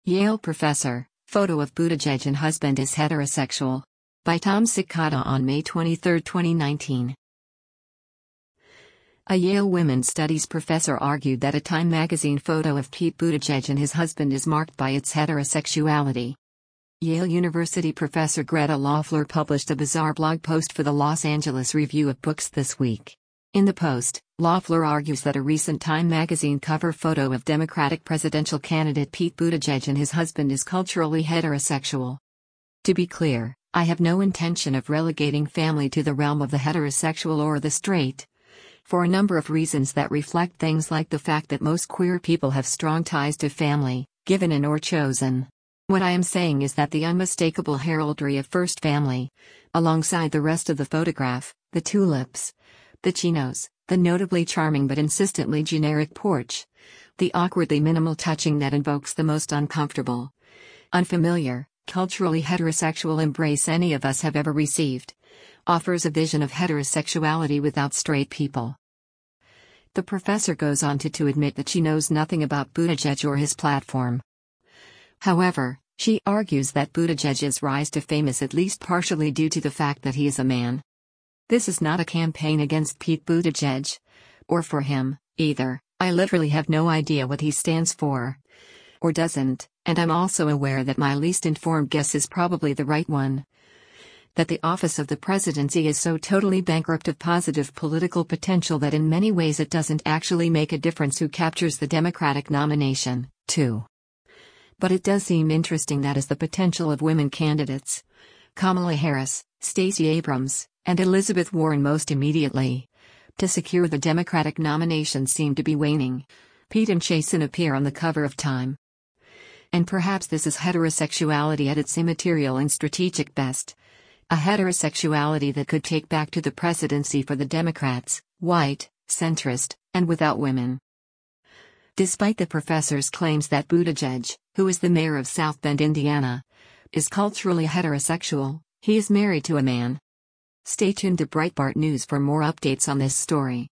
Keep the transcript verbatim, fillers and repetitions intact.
Yale professor, photo of Buttigieg and husband is heterosexual. By Tom Cicada on May twenty-third, twenty nineteen. A Yale women's studies professor argued that a Time magazine photo of Pete Buttigieg and his husband is marked by its heterosexuality. Yale University professor Greta Loeffler published a bizarre blog post for the Los Angeles Review of Books this week. In the post, Loeffler argues that a recent Time magazine cover photo of Democratic presidential candidate Pete Buttigieg and his husband is culturally heterosexual. To be clear, I have no intention of relegating family to the realm of the heterosexual or the straight. For a number of reasons that reflect things like the fact that most queer people have strong ties to family, given and or chosen. What I am saying is that the unmistakable heraldry of first family, alongside the rest of the photograph, the tulips, the chinos, the notably charming but insistently generic porch, the awkwardly minimal touching that invokes the most uncomfortable, unfamiliar, culturally heterosexual embrace any of us have ever received, offers a vision of heterosexuality without straight people. The professor goes on to, to admit that she knows nothing about Buttigieg or his platform. However, she argues that Buttigieg's rise to fame is at least partially due to the fact that he is a man. This is not a campaign against Pete Buttigieg. Or for him, either. I literally have no idea what he stands for. Or doesn't, and I'm also aware that my least informed guess is probably the right one. That the office of the presidency is so totally bankrupt of positive political potential that in many ways it doesn't actually make a difference who captures the Democratic nomination, too. But it does seem interesting that as the potential of women candidates, Kamala Harris, Stacey Abrams, and Elizabeth Warren most immediately, to secure the Democratic nomination seem to be waning, Pete and Chasten appear on the cover of Time. And perhaps this is heterosexuality at its immaterial and strategic best. A heterosexuality that could take back to the presidency for the Democrats, white, centrist, and without women. Despite the professor's claims that Buttigieg, who is the mayor of South Bend, Indiana, is culturally heterosexual, he is married to a man. Stay tuned to Breitbart News for more updates on this story.